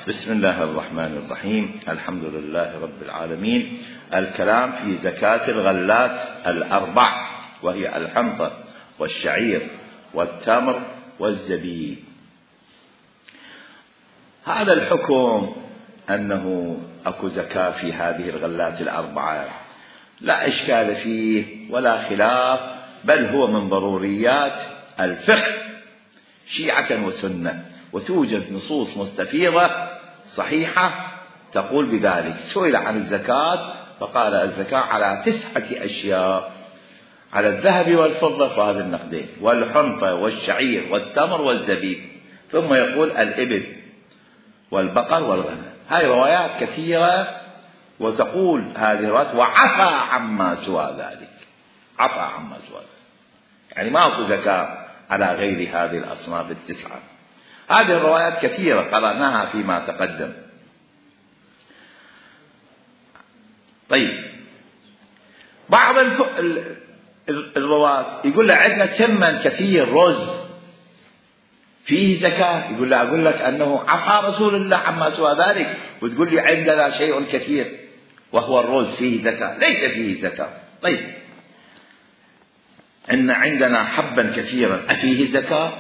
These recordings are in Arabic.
بسم الله الرحمن الرحيم. الحمد لله رب العالمين. الكلام في زكاة الغلات الأربع، وهي الحنطة والشعير والتمر والزبيب. هذا الحكم أنه أكو زكاة في هذه الغلات الأربعة لا إشكال فيه ولا خلاف، بل هو من ضروريات الفقه شيعة وسنة، وتوجد نصوص مستفيضة صحيحة تقول بذلك. سئل عن الزكاة فقال الزكاة على 9 أشياء: على الذهب والفضة فهذا النقدين، والحنطة والشعير والتمر والزبيب، ثم يقول الإبل والبقر والغنم. هذه روايات كثيرة، وتقول هذه الروايات وعفى عما سوى ذلك، عفى عما سوى ذلك، يعني ما أكو زكاة على غير هذه الأصناف 9. هذه الروايات كثيرة قرأناها فيما تقدم. طيب، بعض الرواة يقول له عندنا تمن كثير رز فيه زكاة، يقول له أقول لك أنه عفى رسول الله عما سوى ذلك، وتقول لي عندنا شيء كثير وهو الرز فيه زكاة. ليس فيه زكاة. طيب، إن عندنا حبا كثيرا أفيه زكاة؟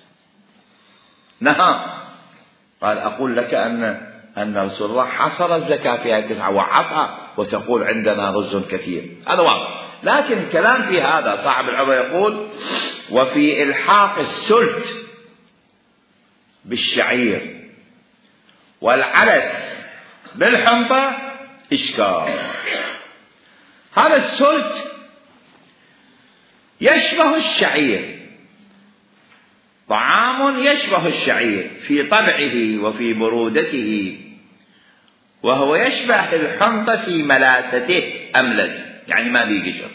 نعم. قال أقول لك أن رسول الله حصر الزكاة في 9 وعفى، وتقول عندنا رز كثير. هذا واضح. لكن الكلام في هذا صاحب العبا يقول: وفي إلحاق السلت بالشعير والعلس بالحنطة إشكال. هذا السلت يشبه الشعير، طعام يشبه الشعير في طبعه وفي برودته، وهو يشبه الحنطة في ملاسته، أملس يعني ما بيه قشر.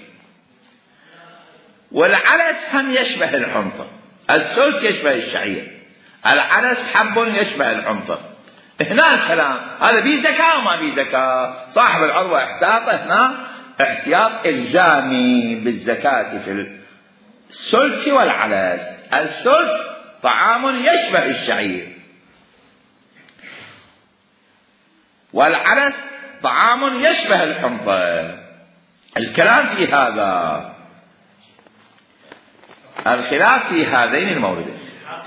والعلس هم يشبه الحنطة. السلت يشبه الشعير، العلس حب يشبه الحنطة. هنا الكلام هذا بيه زكاة وما بيه زكاة. صاحب العروة احتاط هنا احتياط إلزامي بالزكاة في السلت والعلس. السلت طعام يشبه الشعير، والعلس طعام يشبه الحنطة. الكلام في هذا، الخلاف في هذين الموردين.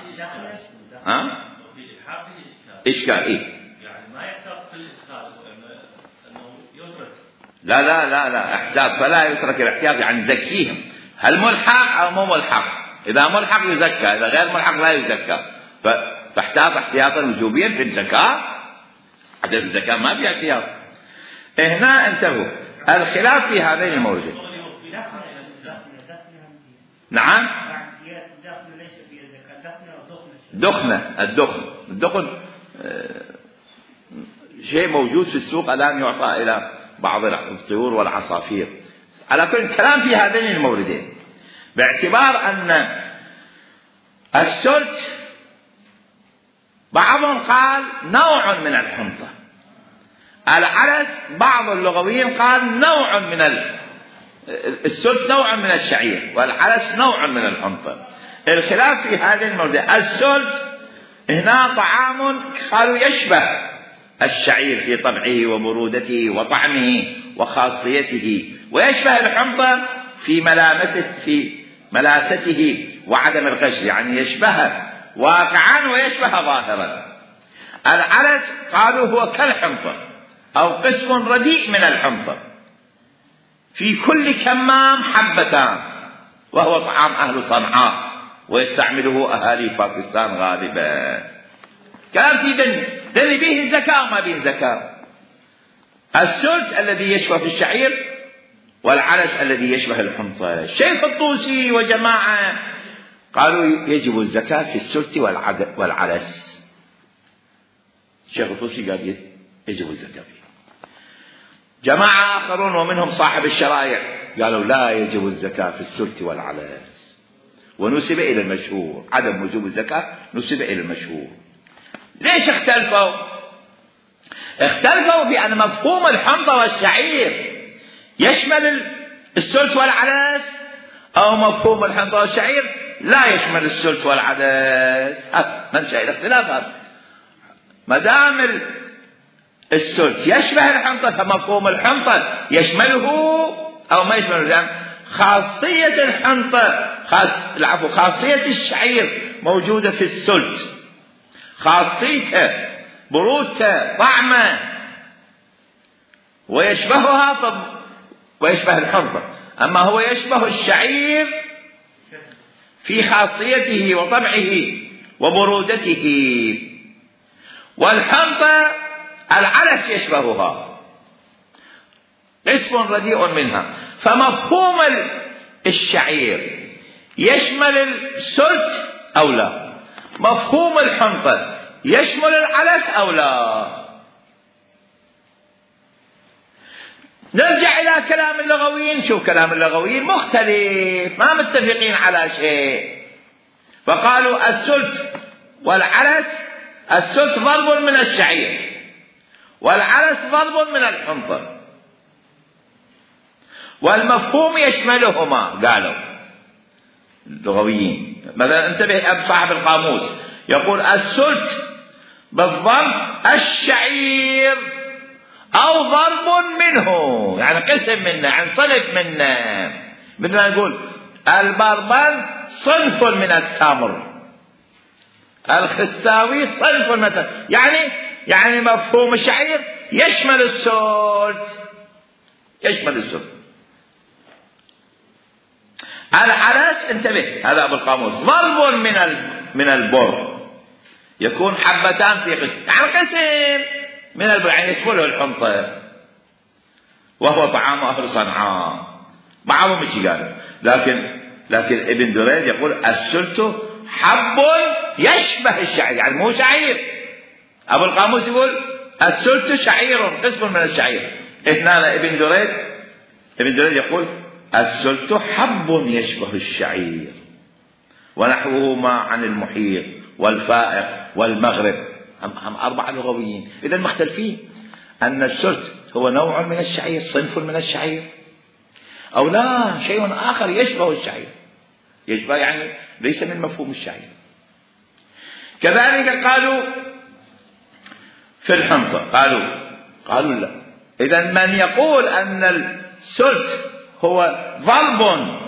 إشكال إيه؟ يعني ما يحتاط في الإشكال أنه يترك. لا احتاط، فلا يترك الاحتياط، يعني زكيهم. هل ملحق أو مو ملحق؟ إذا ملحق يزكى، إذا غير ملحق لا يزكى. فاحتاط احتياطا وجوبيا في الزكاة. عدد الزكاة ما في احتياط. هنا انتبهوا، الخلاف في هذين الموردين. نعم. الدخن شيء موجود في السوق الآن، يعطى إلى بعض الطيور والعصافير. على كل الكلام في هذين الموردين، باعتبار أن السلت بعضهم قال نوع من الحنطة، العلس بعض اللغويين قال نوع من السلت نوع من الشعير، والعلس نوع من الحنطة. الخلاف في هذه الموردين. السلت هنا طعام قالوا يشبه الشعير في طبعه وبرودته وطعمه وخاصيته، ويشبه الحنطة في ملاسته وعدم الغش، يعني يشبهه واقعا ويشبه ظاهرا. العلس قالوا هو كالحنطة أو قسم رديء من الحنطة، في كل كمام حبتان، وهو طعام أهل صنعاء ويستعمله أهالي باكستان غالبا. كلام في دني به الزكاة وما به الزكاة. السلت الذي يشبه الشعير، والعلس الذي يشبه الحنطة. الشيخ الطوسي وجماعة قالوا يجب الزكاة في السلت والعلس. الشيخ الطوسي قال يجب الزكاة فيه. جماعة آخرون ومنهم صاحب الشرائع قالوا لا يجب الزكاة في السلت والعلس، ونسب إلى المشهور عدم وجوب الزكاة، نسب إلى المشهور. ليش اختلفوا؟ اختلفوا بأن مفهوم الحنطة والشعير يشمل السلت والعدس، أو مفهوم الحنطة والشعير لا يشمل السلت والعدس. منشأ الاختلاف هذا. ما دام السلت يشبه الحنطة فمفهوم الحنطة يشمله أو ما يشمله، لأن خاصية الحنطة خاصية الشعير موجودة في السلت، خاصيته برودته طعمه ويشبهها ويشبه الحنطة. أما هو يشبه الشعير في خاصيته وطبعه وبرودته، والحنطة العلس يشبهها قسم رديء منها. فمفهوم الشعير يشمل السلت أو لا؟ مفهوم الحنطة يشمل العلس أو لا؟ نرجع إلى كلام اللغويين. شوف كلام اللغويين مختلف، ما متفقين على شيء. فقالوا السلت والعلس، السلت ضرب من الشعير والعلس ضرب من الحنطة، والمفهوم يشملهما. قالوا اللغويين مثلا، انتبه أب صاحب القاموس يقول السلت بالضم الشعير أو ضرب منه، يعني قسم منه، يعني صنف منه. مثل ما نقول البربن صنف من التمر، الخستاوي صنف من التمر، يعني مفهوم الشعير يشمل السلت، يشمل السلت. العلس انتبه، هذا أبو القاموس، ضرب من البر، يكون حبتان في قسم، يعني قسم من البر، يعني يشمله الحنطة، وهو طعام أهل صنعاء. بعضهم يجي قال لكن ابن دريد يقول السلت حب يشبه الشعير، يعني مو شعير. أبو القاموس يقول السلت شعير قسم من الشعير. هنا ابن دريد يقول السلت حب يشبه الشعير، ونحوهما عن المحيط والفائق والمغرب. هم 4 لغويين، إذا مختلفين أن السلت هو نوع من الشعير، صنف من الشعير، أو لا شيء آخر يشبه الشعير، يشبه يعني ليس من مفهوم الشعير. كذلك قالوا في الحنطة، قالوا لا. إذا من يقول أن السلت هو ضرب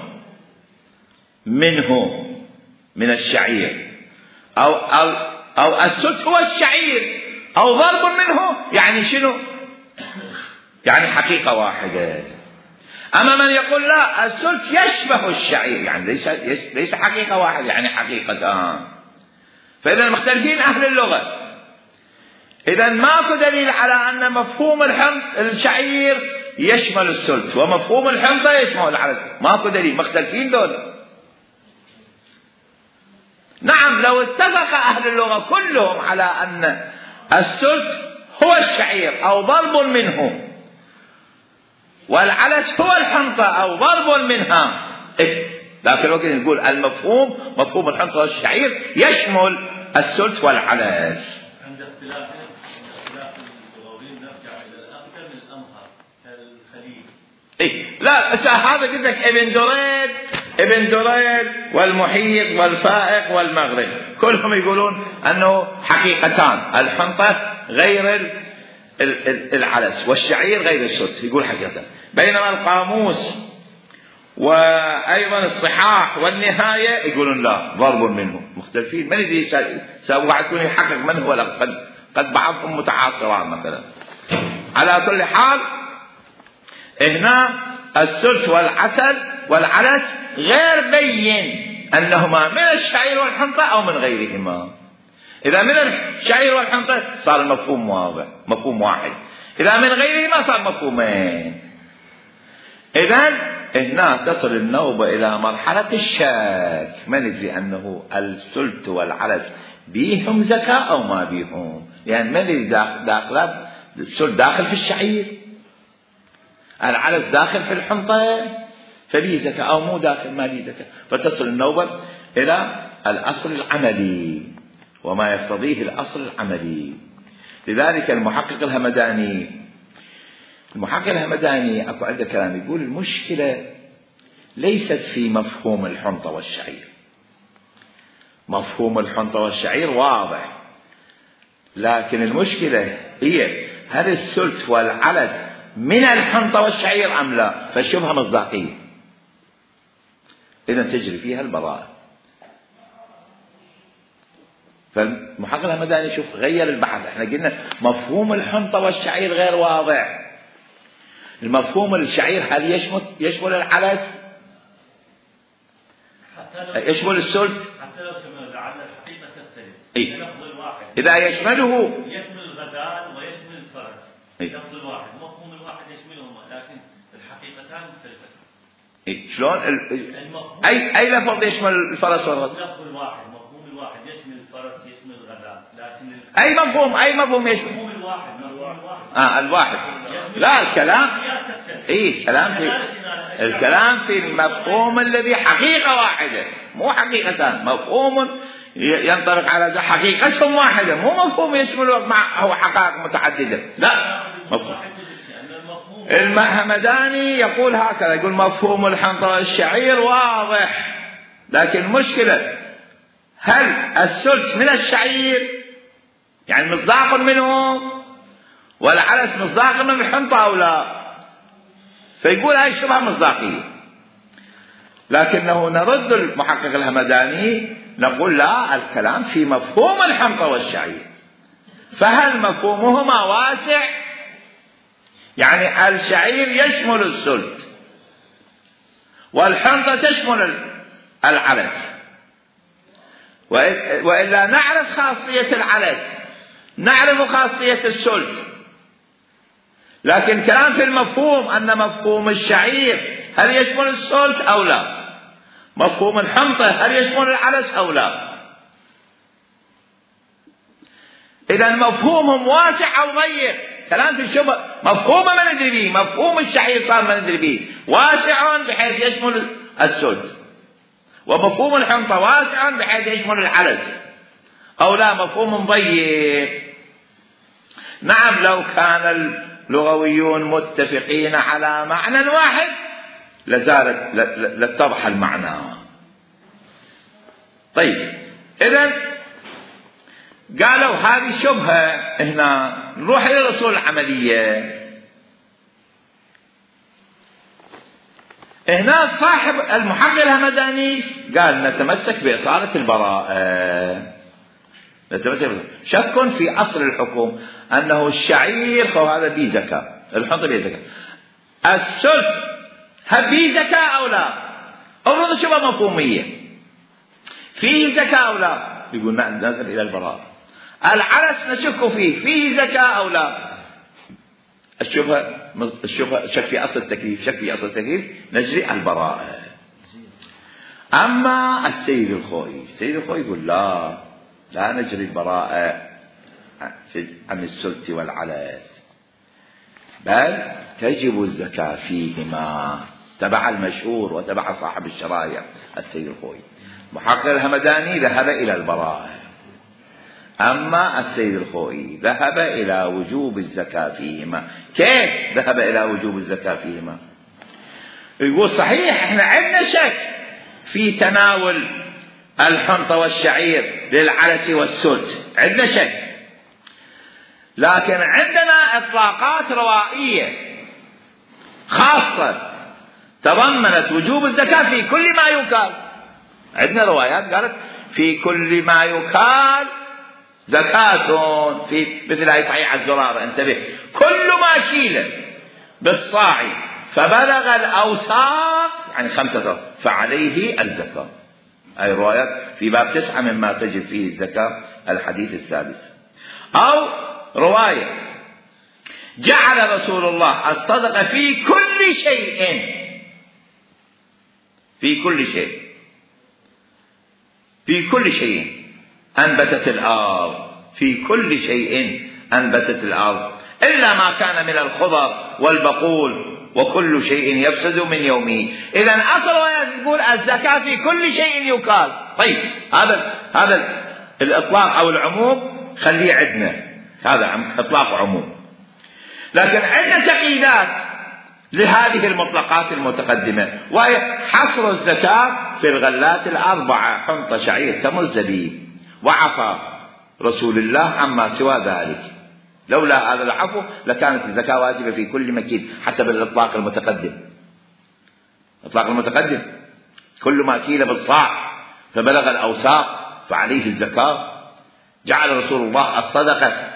منه من الشعير، أو السلت هو الشعير أو ضرب منه، يعني شنو؟ يعني حقيقة واحدة. أما من يقول لا السلت يشبه الشعير، يعني ليس حقيقة واحدة، يعني حقيقتان. فإذا مختلفين أهل اللغة. إذا ماكو دليل على أن مفهوم الشعير يشمل السلت ومفهوم الحنطة يشمل العلس، ماكو دليل، مختلفين دول. نعم لو اتفق أهل اللغة كلهم على أن السلت هو الشعير أو ضرب منه، والعلس هو الحنطة أو ضرب منها، لكن وقت نقول المفهوم مفهوم الحنطة والشعير يشمل السلت والعلس. عند اختلاف اللغويين نرجع إلى الأقدم الأمهر كالخليل. لا هذا قلت لك ابن دريد والمحيط والفائق والمغرب كلهم يقولون أنه حقيقتان، الحنطة غير العلس والشعير غير السلت، يقول حقيقة. بينما القاموس وأيضا الصحاح والنهاية يقولون لا ضرب منه. مختلفين، من يدري سواء يكون يحقق من هو، قد بعضهم متعاصران مثلا. على كل حال هنا السلت والعلس غير بين أنهما من الشعير والحنطة أو من غيرهما. إذا من الشعير والحنطة صار المفهوم واضح، مفهوم واحد. إذا من غيرهما صار مفهومين. إذن هنا تصل النوبة إلى مرحلة الشك، ما ندري أنه السلت والعلس بيهم زكاة أو ما بيهم، يعني ما ندري داخل السلت داخل في الشعير، العلس داخل في الحنطة، فليه زكاة أو مو داخل ما ليه زكاة. فتصل النوبة إلى الأصل العملي وما يقتضيه الأصل العملي. لذلك المحقق الهمداني أكو عنده كلام يقول المشكلة ليست في مفهوم الحنطة والشعير، مفهوم الحنطة والشعير واضح، لكن المشكلة هي هل السلت والعلس من الحنطة والشعير أم لا؟ فالشبهة مصداقية، إذن تجري فيها البراءة. فالمحقق الهمداني شوف غير البحث. احنا قلنا مفهوم الحنطة والشعير غير واضح. المفهوم الشعير هل يشمل العلس؟ يشمل السلت؟ حتى لو شمل العلس الحقيقة تختلف. إيه؟ اللفظ الواحد إذا يشمله يشمل الغزال ويشمل الفرس. إيه؟ اللفظ الواحد مفهوم الواحد يشملهما، لكن الحقيقتان مختلفتان. إيه؟ شلون أي لفظ يشمل الفرس والغزال؟ اللفظ الواحد مفهوم الواحد يشمل الفرس يشمل الغزال، لكن أي مفهوم يشمل؟ مفهوم الواحد الواحد. لا الكلام الكلام في المفهوم الذي حقيقة واحدة، مو حقيقتان. مفهوم ينطبق على حقيقتهم واحدة، مو مفهوم يشمل معه حقائق متعددة. لا، مفهوم. الهمداني يقول هكذا، يقول مفهوم الحنطة والشعير واضح، لكن المشكلة هل السلت من الشعير يعني مصداق منه، والعلس مصداق من الحنطة أو لا؟ فيقول هاي الشبهة مصداقية. لكنه نرد المحقق الهمداني نقول لا، الكلام في مفهوم الحنطة والشعير. فهل مفهومهما واسع؟ يعني الشعير يشمل السلت والحنطة تشمل العلس، وإلا نعرف خاصية العلس، نعرف خاصية السلت. لكن كلام في المفهوم أن مفهوم الشعير هل يشمل السلت أو لا، مفهوم الحنطة هل يشمل العلس أو لا. إذا مفهومهم واسع أو ضيق. كلام في الشبه مفهوم ما ندري به، مفهوم الشعير صار ما ندري به، واسع بحيث يشمل السلت، ومفهوم الحنطة واسع بحيث يشمل العلس، أو لا مفهوم ضيق. نعم، لو كان اللغويون متفقين على معنى واحد لاتضح المعنى. طيب، إذن قالوا هذه شبهة. هنا نروح إلى الأصول العملية. هنا صاحب المحقق الهمداني قال نتمسك بإصالة البراءة، شك في أصل الحكم أنه الشعير فهذا به زكاة، الحنطة به زكاة، السلت هل به زكاة أو لا؟ أفرض شبهة مفهومية، فيه زكاة أو لا؟ يقول نذهب إلى البراءة. العلس نشك فيه زكاة أو لا؟ الشبهة شك في أصل التكليف، نجري البراءة. أما السيد الخوئي يقول لا نجري البراءة عن السلت والعلس، بل تجب الزكاة فيهما، تبع المشهور وتبع صاحب الشرايع السيد الخوئي. محقق الهمداني ذهب إلى البراءة، أما السيد الخوئي ذهب إلى وجوب الزكاة فيهما. كيف ذهب إلى وجوب الزكاة فيهما؟ يقول صحيح احنا عندنا شك في تناول الحنطة والشعير للعلس والسلت، عندنا شك، لكن عندنا إطلاقات روائية خاصة تضمنت وجوب الزكاة في كل ما يكال. عندنا روايات قالت في كل ما يكال زكاة، في مثل هاي صحيح الزرارة، انتبه، كل ما كيل بالصاع فبلغ الأوساق يعني 5 فعليه الزكاة. أي روايات في باب 9 مما تجب فيه الزكاة، الحديث السادس. أو رواية جعل رسول الله الصدقة في كل شيء، في كل شيء أنبتت الأرض، في كل شيء أنبتت الأرض إلا ما كان من الخضر والبقول، وكل شيء يفسد من يومه. إذن أصل يقول الزكاة في كل شيء يكال. طيب، هذا الإطلاق أو العموم خليه عندنا، هذا إطلاق عموم، لكن عندنا تقييدات لهذه المطلقات المتقدمة، وهي حصر الزكاة في الغلات 4: حنطة، شعير، تمر، زبيب، وعفا. رسول الله عما سوى ذلك. لولا هذا العفو لكانت الزكاة واجبة في كل مكيل حسب الإطلاق المتقدم. الإطلاق المتقدم كل ما كيل بالصاع فبلغ الأوساق فعليه الزكاة. جعل رسول الله الصدقة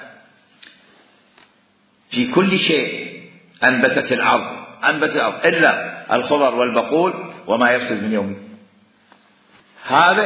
في كل شيء أنبتت الأرض إلا الخضر والبقول وما يفسد من يومه. هذا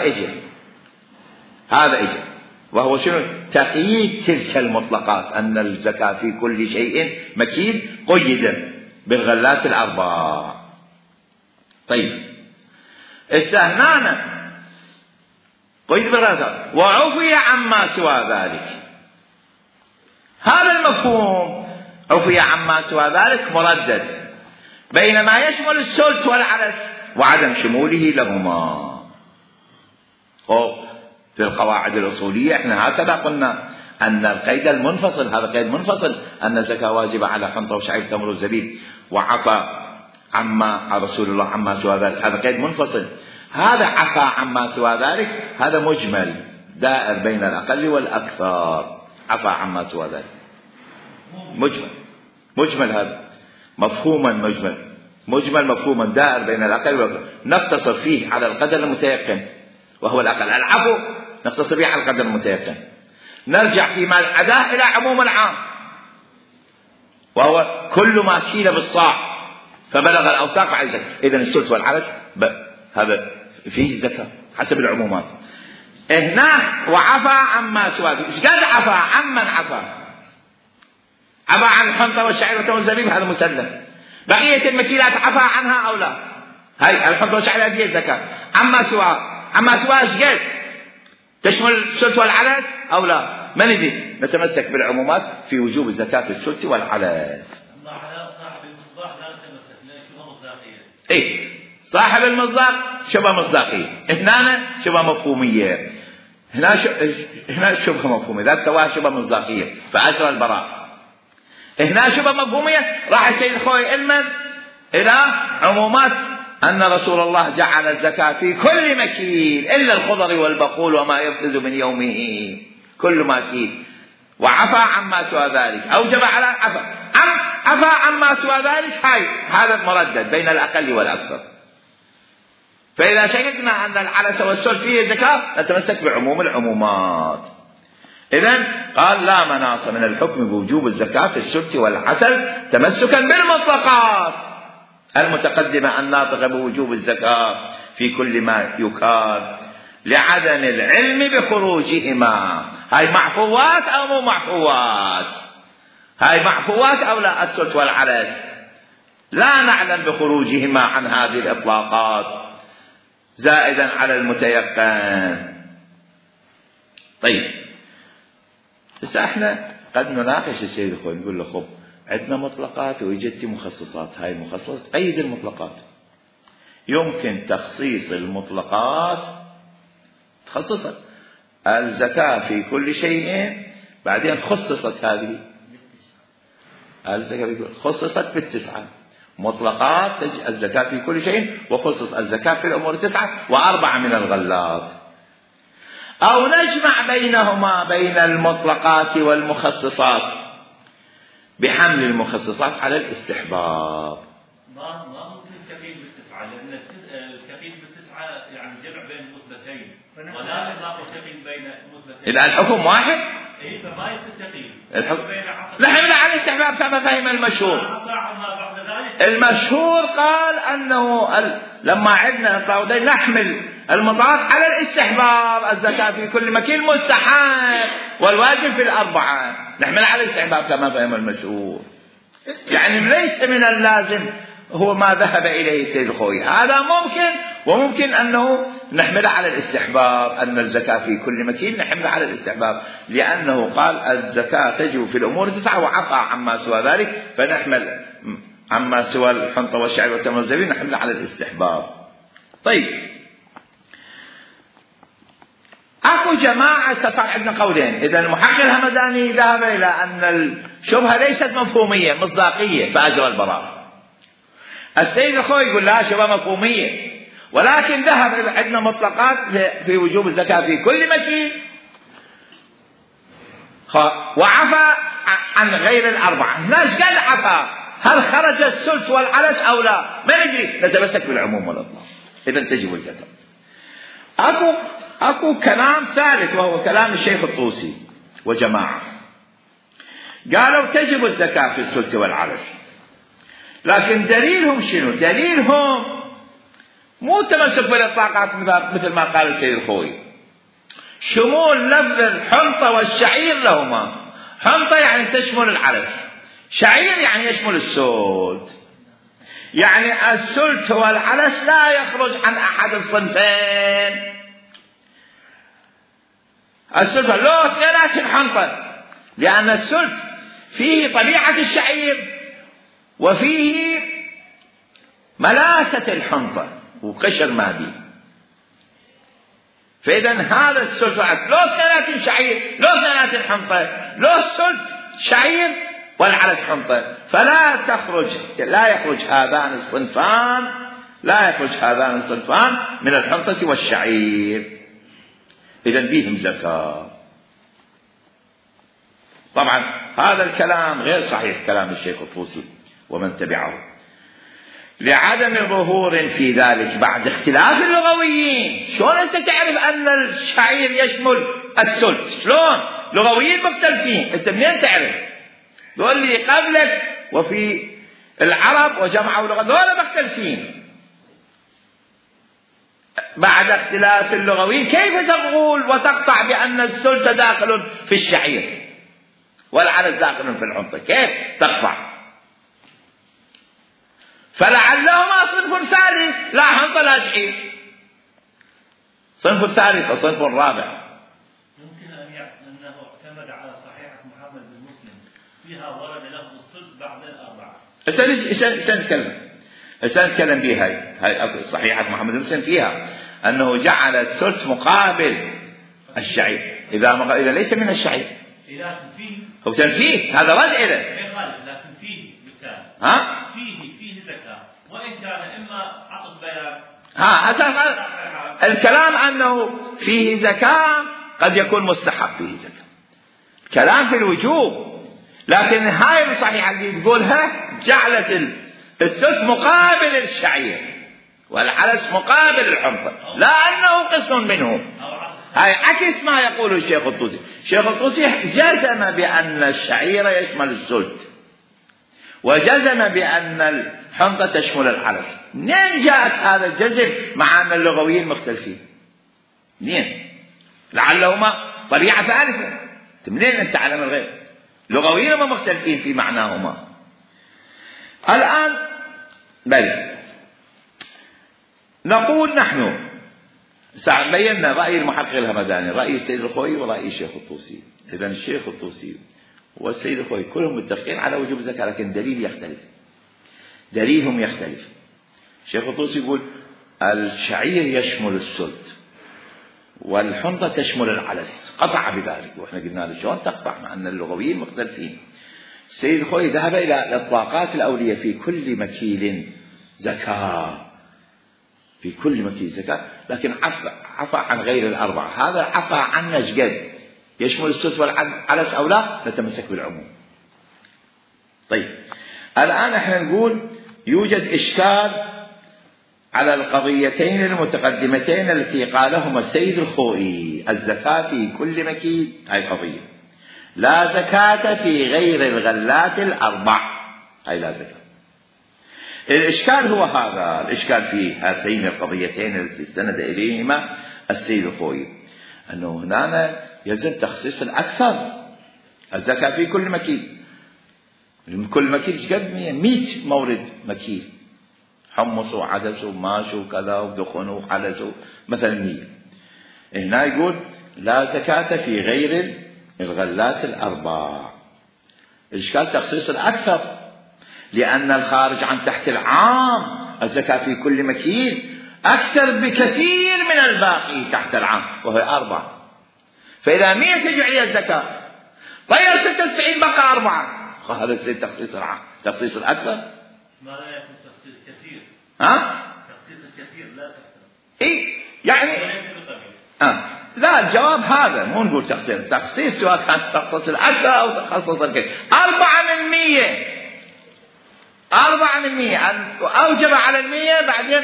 إجل وهو شنو؟ تقييد تلك المطلقات أن الزكاة في كل شيء مكيل قيد بالغلات الأربع. طيب استهنانا قيد بالغلات وعفي عما سوى ذلك. هذا المفهوم عفي عما سوى ذلك مردد بين ما يشمل السلط والعلف وعدم شموله لهما. في القواعد الأصولية احنا هكذا قلنا أن القيد المنفصل هذا قيد منفصل، أن الزكاة واجبة على حنطة وشعير تمر وزبيب وعفى عما رسول الله عما سوى ذلك، هذا قيد منفصل. هذا عفى عما سوى ذلك هذا مجمل دائر بين الأقل والأكثر. عفى عما سوى ذلك مجمل هذا مفهوما مجمل مفهوما دائر بين الأقل والأكثر، نقتصر فيه على القدر المتيقن وهو الأقل. العفو نقتصر فيه على القدر المتيقن، نرجع فيما عداه إلى عموم العام وهو كل ما كيل بالصاع فبلغ الأوساق على الزكاة. إذن السلس والعلف هذا فيه الزكاة حسب العمومات. هناك وعفى عما سوى ذلك. ايش قد عفى؟ عمن عفى عن الحنطة والشعير وتمر والزبيب هذا مسلم. بقية المكيلات عفى عنها أو لا؟ هاي الحنطة والشعير هذه الزكاة. عما سوى ايش قد؟ تشمل السلس والعلف أو لا؟ ما ندري، نتمسك بالعمومات في وجوب الزكاة في السلس والعلف. صاحب المصداق لا نتمسك لأن شبه مصداقية. إيه صاحب المصداق شبه مصداقية، هنا شبه مفهومية، هنا شبه مفهومية، ذاك سواها شبه مصداقية فأجرى البراء. هنا شبه مفهومية راح السيد الخوي إلى عمومات أن رسول الله جعل الزكاة في كل مكيل إلا الخضر والبقول وما يفسد من يومه، كل مكيل. وعفى عما سوى ذلك أوجب على عفى عما سوى ذلك. هذا مردد بين الأقل والأكثر. فإذا شككنا أن العلس والسلس فيه الزكاة نتمسك بعموم العمومات. إذن قال لا مناص من الحكم بوجوب الزكاة في السلس والعسل تمسكا بالمطلقات المتقدمة الناطقة بوجوب الزكاة في كل ما يكاد لعدم العلم بخروجهما. هاي معفوات أو مو معفوات؟ هاي معفوات أو لا؟ السلس والعلس لا نعلم بخروجهما عن هذه الإطلاقات زائدا على المتيقن. طيب بس احنا قد نناقش السيد الخوي نقول له خب عندنا مطلقات ويجت مخصصات، هاي المخصصات قيد المطلقات. يمكن تخصيص المطلقات تخصصت الزكاة في كل شيء بعدين خصصت هذه الزكاة خصصت بالتسعة مطلقات الزكاة في كل شيء وخصص الزكاة في الأمور 9 و4 من الغلات. أو نجمع بينهما بين المطلقات والمخصصات بحمل المخصصات على الاستحباب. ما ممكن الكفيل بالتسعة لأن الكفيل بالتسعة يعني جمع بين المثبتين ولا إطلاق الكفيل بين المثبتين. إذا الحكم واحد إيه فما يستقيم الحكم نحمل على الاستحباب كما فهم المشهور. المشهور قال أنه لما عدنا الطاودين نحمل المطلقات على الاستحباب، الزكاة في كل مكين مستحب والواجب في الأربعة، نحمل على الاستحباب كما فهم المشهور. يعني ليس من اللازم هو ما ذهب إليه السيد الخوي، هذا ممكن وممكن أنه نحمل على الاستحباب، أن الزكاة في كل مكين نحمل على الاستحباب، لأنه قال الزكاة تجب في الأمور 9 وعفى عما سوى ذلك، فنحمل عما سوى الحنطة والشعير والتمر والزبيب نحمل على الاستحباب. طيب أكو جماعة استطاع عندنا قولين. إذا المحقق الهمداني ذهب إلى أن الشبهة ليست مفهومية مصداقية فأجرى البراء. السيد الخوي يقول لا شبهة مفهومية، ولكن ذهب إلى عندنا مطلقات في وجوب الزكاة في كل مكين وعفى عن غير الأربعة. الناس قال عفى، هل خرج السلس والعلس أو لا؟ ما ندري، نتمسك بالعموم والإطلاق. إذا تجب الزكاة. أكو كلام ثالث وهو كلام الشيخ الطوسي وجماعة، قالوا تجب الزكاة في السلس والعلس، لكن دليلهم شنو؟ دليلهم مو تمسك بالإطلاقات مثل ما قال السيد الخوي، شمول لفظ الحنطة والشعير لهما. حنطة يعني تشمل العلس، شعير يعني يشمل السلت. يعني السلت والعلس لا يخرج عن أحد الصنفين. السلت له اثنينات الحنطة، لأن السلت فيه طبيعة الشعير وفيه ملاسة الحنطة وقشر مادي. فإذا هذا السلت والعلس له اثنينات الشعير له اثنينات الحنطة، له السلت شعير والعلس حنطة، لا يخرج هذان الصنفان من الحنطة والشعير. إذا بهم زكاة. طبعا هذا الكلام غير صحيح كلام الشيخ الطوسي ومن تبعه، لعدم ظهور في ذلك بعد اختلاف اللغويين. شلون أنت تعرف أن الشعير يشمل السلت؟ شلون؟ لغويين مختلفين، أنت منين تعرف؟ تقول لي قبلك وفي العرب وجمعوا لغة، دول مختلفين. بعد اختلاف اللغويين كيف تقول وتقطع بأن السلت داخل في الشعير والعلس داخل في الحنطة؟ كيف تقطع؟ فلعلهما صنف ثالث، لا حنطة لا شعير، صنف ثالث وصنف رابع. يمكن أنه اعتمد على صحيحة محمد بن مسلم فيها ورد لفظ السلس بعد الأربعة. نتكلم بها. هاي صحيحة محمد بن مسلم فيها أنه جعل السلس مقابل الشعير إذا ليس من الشعير. هو تنفيه، هذا رد إليه. لكن فيه بالتالي فيه زكاة، وإن كان إما عقد بيان. الكلام أنه فيه زكاة قد يكون مستحب فيه زكاة، كلام في الوجوب. لكن هاي الصحيحة اللي تقولها جعلت السلس مقابل الشعير والعلس مقابل الحنطة، لا أنه قسم منه. هاي عكس ما يقول الشيخ الطوسي. الشيخ الطوسي جزم بأن الشعير يشمل السلت، وجزم بأن الحنطة تشمل العلس. منين جاءت هذا الجزم مع أن اللغويين مختلفين؟ منين؟ لعلهما طبيعة ثالثة. منين أنت تعلم الغير؟ لغويين ما مختلفين في معناهما. الآن بل نقول نحن بينا رأي المحقق الهمداني، رأي السيد الخوي ورأي الشيخ الطوسي. إذن الشيخ الطوسي والسيد الخوي كلهم متفقين على وجوب الزكاة، لكن دليلهم يختلف. الشيخ الطوسي يقول الشعير يشمل السلت والحنطة تشمل العلس، قطع بذلك. وإحنا قلنا له شلون تقطع مع أن اللغويين مختلفين؟ السيد الخوي ذهب إلى الإطلاقات الأولية في كل مكيل زكاة، في كل مكيل زكاة، لكن عفى عن غير الأربعة. هذا عفى عن نجد يشمل السلت والعلس أو لا، نتمسك بالعموم. طيب الآن احنا نقول يوجد إشكال على القضيتين المتقدمتين التي قالهما السيد الخوئي، الزكاة في كل مكيل، هاي قضية. لا زكاة في غير الغلات الأربع، هاي لا زكاة. الإشكال هو هذا، الإشكال في هاتين القضيتين التي استند إليهما السيد الخوئي، أنه هنا يجب تخصيص الأكثر، الزكاة في كل مكيل. كل مكيل قد 100 مورد مكيل، حمص وعدس وماش وكذا ودخن وحلس مثلا 100. هنا يقول لا زكاة في غير الغلات الأربع. الإشكال تخصيص الأكثر، لأن الخارج عن تحت العام الزكاة في كل مكيل أكثر بكثير من الباقي تحت العام وهي 4. فإذا 100 تجي عليها الزكاة، طيب 96 بقى 4، هذا يصير تخصيص العام. تخصيص الأكثر ما لا يكون تخصيص كثير. تخصيص الكثير لا تخصيص. إيه يعني لا، الجواب هذا، مو نقول تخصيص. تخصيص سواء كان تخصص الأكثر أو تخصص الكثير. 4% أوجب على 100 بعدين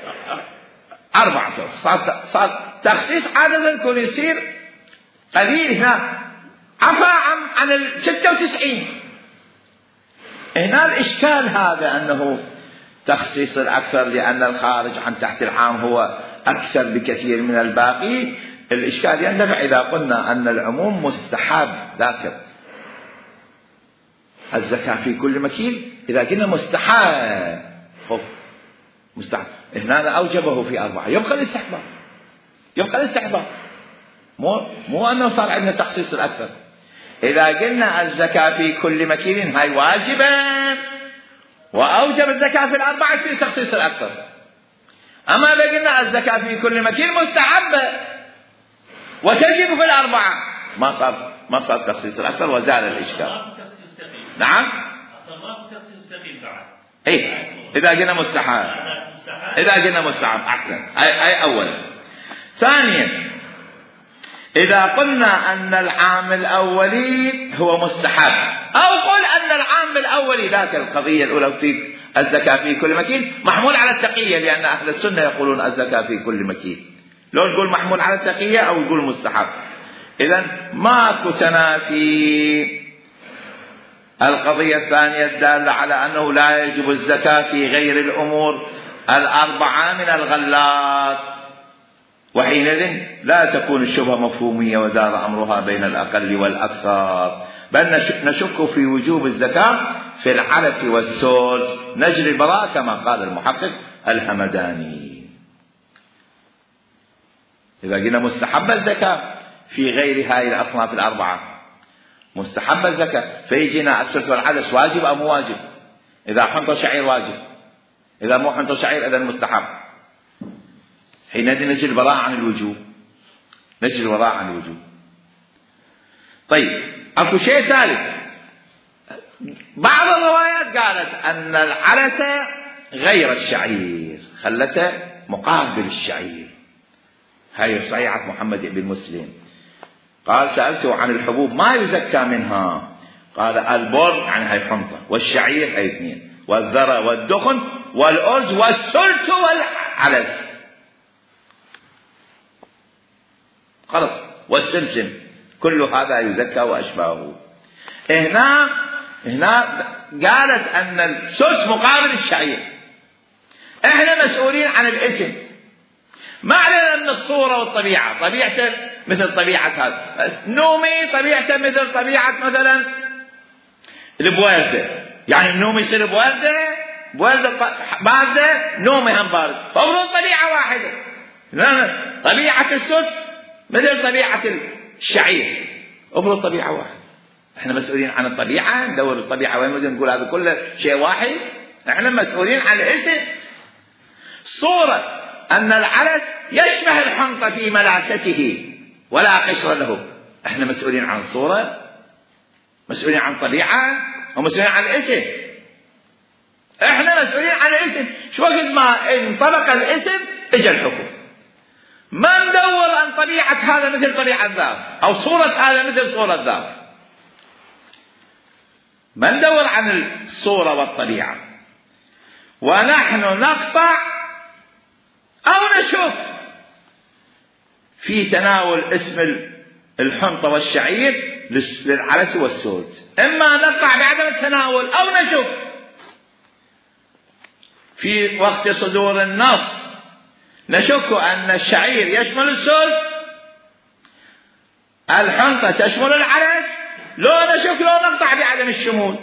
4 صار تخصيص. عادة يكون يصير قليل هنا، عفى عن 96. هنا الإشكال هذا أنه تخصيص الأكثر لأن الخارج عن تحت العام هو أكثر بكثير من الباقي. الإشكال يندفع إذا قلنا أن العموم مستحب ذاكر الزكاة في كل مكين. إذا قلنا مستحب هنا أوجبه في 4، يبقى الاستحباب، مو أنه صار عندنا تخصيص الأكثر. إذا قلنا الزكاة في كل مكين هاي واجبة وأوجب الزكاة في 4 يصير تخصيص الأكثر. أما إذا قلنا الزكاة في كل مكين مستحبة وتجب في 4 ما صار تخصيص الأكثر وزال الإشكال. نعم، إيه إذا قلنا مستحب، أحسن. أي أولا. ثانيا، إذا قلنا أن العام الأولي هو مستحب، أو قل أن العام الأولي ذاك القضية الأولى في الزكاة في كل مكين محمول على التقية، لأن أهل السنة يقولون الزكاة في كل مكين. لو نقول محمول على التقية أو نقول مستحب، إذن ماكو تنافي. القضية الثانية الدالة على أنه لا يجب الزكاة في غير الأمور 4 من الغلات، وحينئذ لا تكون الشبهة مفهومية ودار أمرها بين الأقل والأكثر، بل نشك في وجوب الزكاة في العلس والسولج نجري البراء كما قال المحقق الهمداني. إذا قلنا مستحب الزكاة في غير هذه الأصناف 4، مستحب الزكاة، فيجينا السولج والعلس واجب أو مو واجب؟ إذا حنطة شعير واجب، إذا مو حنطة شعير إذا مستحب. حينئذ نجري البراء عن الوجوب. طيب، أكو شيء ثالث. بعض الروايات قالت أن العلس غير الشعير، خلته مقابل الشعير. هاي صحيحة محمد بن مسلم. قال سألته عن الحبوب ما يزكى منها، قال البر يعني هاي حنطة، والشعير هاي 2، والذرة والدخن والأرز والسلت والعلس، خلص، والسمسم، كل هذا يزكى وأشباهه. هنا قالت أن السلت مقابل الشعير. احنا مسؤولين عن الاسم، ما علينا من الصورة والطبيعة. طبيعته مثل طبيعة هذا، نومي طبيعته مثل طبيعة مثلا البوردة، يعني النوم يصير بوردة باردة، نومي هم بارد، فأفرض طبيعة واحدة. طبيعة السلت مثل طبيعة الشعير، أفرض طبيعة واحدة. احنا مسؤولين عن الطبيعة، ندور الطبيعة وين بدنا نقول هذا كله شيء واحد. احنا مسؤولين عن الاسم. صورة أن العلس يشبه الحنطة في ملاسته ولا قشر له، احنا مسؤولين عن الصورة، مسؤولين عن الطبيعة، ومسؤولين عن الاسم. احنا مسؤولين عن الاسم. شو وقت ما انطبق الاسم اجى الحكم. ما ندور عن طبيعة هذا مثل طبيعة ذاك، أو صورة هذا مثل صورة ذاك. ما ندور عن الصورة والطبيعة، ونحن نقطع أو نشوف في تناول اسم الحنطة والشعير للعلس والسولت. إما نقطع بعدم التناول أو نشوف في وقت صدور النص نشك أن الشعير يشمل السولت، الحنطة تشمل العلس، لو نقطع بعدم الشمول.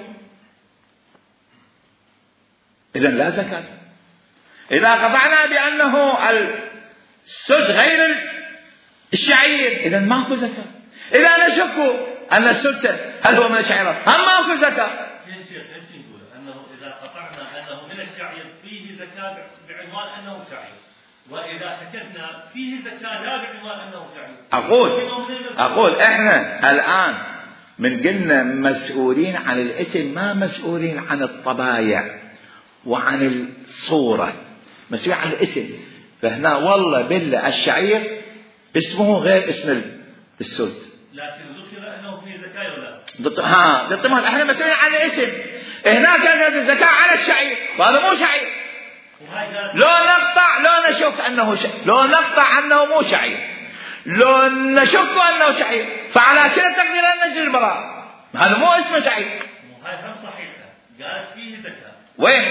إذن لا زكاة. إذا قطعنا بأنه السولت غير الشعير إذن ماكو زكاة. إذا نشك أن السولت هل هو من الشعير هم ماكو زكاة. أنه إذا قطعنا أنه من الشعير فيه زكاة بعنوان أنه شعير، وإذا شككنا فيه زكاة لا بعنوان أنه شعير. أقول إحنا الآن من قلنا مسؤولين عن الاسم، ما مسؤولين عن الطبايع وعن الصورة، مسؤولين عن الاسم. فهنا والله بالله الشعير اسمه غير اسم السد. لكن ذكر أنه فيه زكاة ولا؟ ضد احنا مسؤولين عن الاسم. هناك كانت الزكاة على الشعير، وهذا مو شعير. لو نشك أنه لو نقطع أنه مو شعير، لو نشك أنه شعير، فعلى كلا التقدير أن نجري البراءة. هذا مو اسمه شعير. هاي هم صحيحة، قالت فيه زكاة. وين؟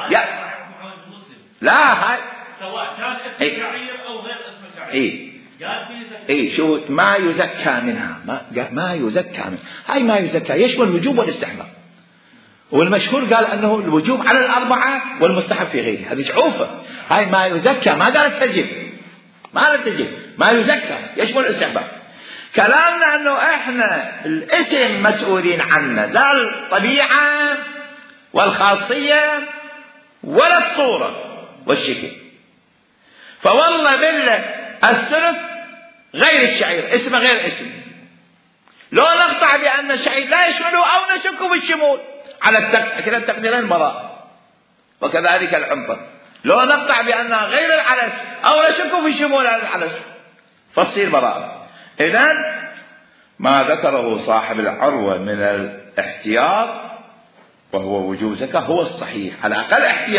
لا هاي سواء كان اسم شعير أو غير اسم شعير. قال فيه زكاة. شو ما يزكى منها، ما يزكى منها. هاي ما يزكى يشمل الوجوب والاستحباب. والمشهور قال أنه الوجوب على الأربعة والمستحب في غيره. هذه شعوفة. هاي ما يزكى، ما قالت تجب، ما يزكى يشمل الاستحباب. كلامنا أنه إحنا الاسم مسؤولين عنه، لا الطبيعة والخاصية ولا الصورة والشكل. فوالله بالله الثلث غير الشعير، اسمه غير اسم. لو نقطع بأن الشعير لا يشمله أو نشك بالشمول على كلا التقديرين براء. وكذلك العنبر لو نقطع بأنها غير العلس أو نشك في الشمول على العلس فتصير براء. إذن ما ذكره صاحب العروة من الاحتياط وهو وجوب زكاة هو الصحيح، على الأقل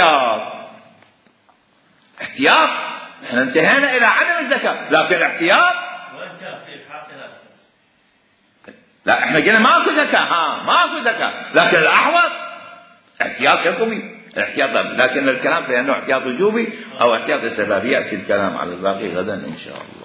احتياط. احنا انتهينا إلى عدم الزكاة، لكن احتياط لا، احنا قلنا ماكو زكاة، لكن الأحوط احتياط حكمي، الاحتياط. لكن الكلام في أنه احتياط وجوبي أو احتياط السببي يأتي الكلام على الباقي غدا إن شاء الله.